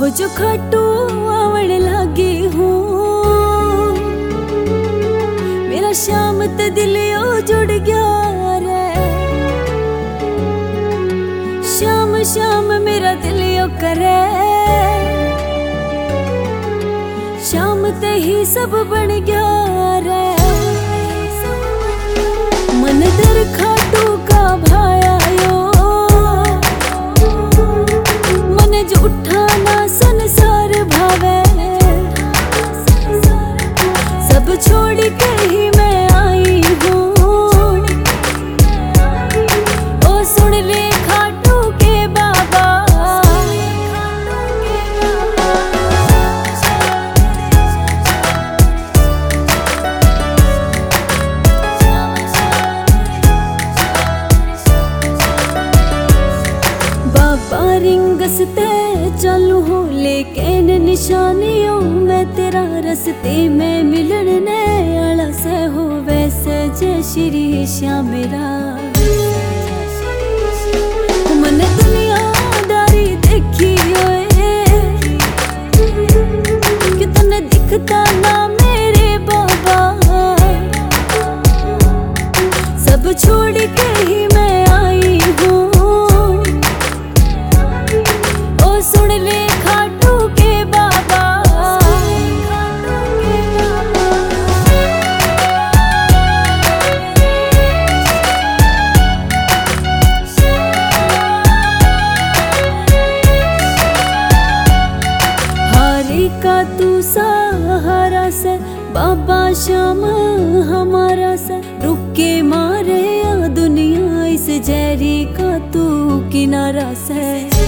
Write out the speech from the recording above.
जो खाटू आवड़ लागी हूँ, मेरा शाम ते दिलियो जुड़ गया रे। शाम शाम मेरा दिलियो करे, शाम ते ही सब बन गया रे। मन दर खाटू का भाया यो, मन जो उठा ना संसार भावे। सब छोड़ के ही मैं आई हूँ, ओ सुन ले खाटू के बाबा। बाबा रिंगसते चलू हो लेकिन निशानियों मैं तेरा रस्ते में मिलने आला से हो। वैसे जय श्री श्याम मेरा मन दुनियादारी देखी होए कि तने दिखता ना मेरे बाबा। सब छोड़ के ही मैं आई हूँ, सुन ले खाटू के बाबा। हारी का तू सहारा से बाबा, श्याम हमारा से रुक के मारे दुनिया इस जहरी का तू किनारा से।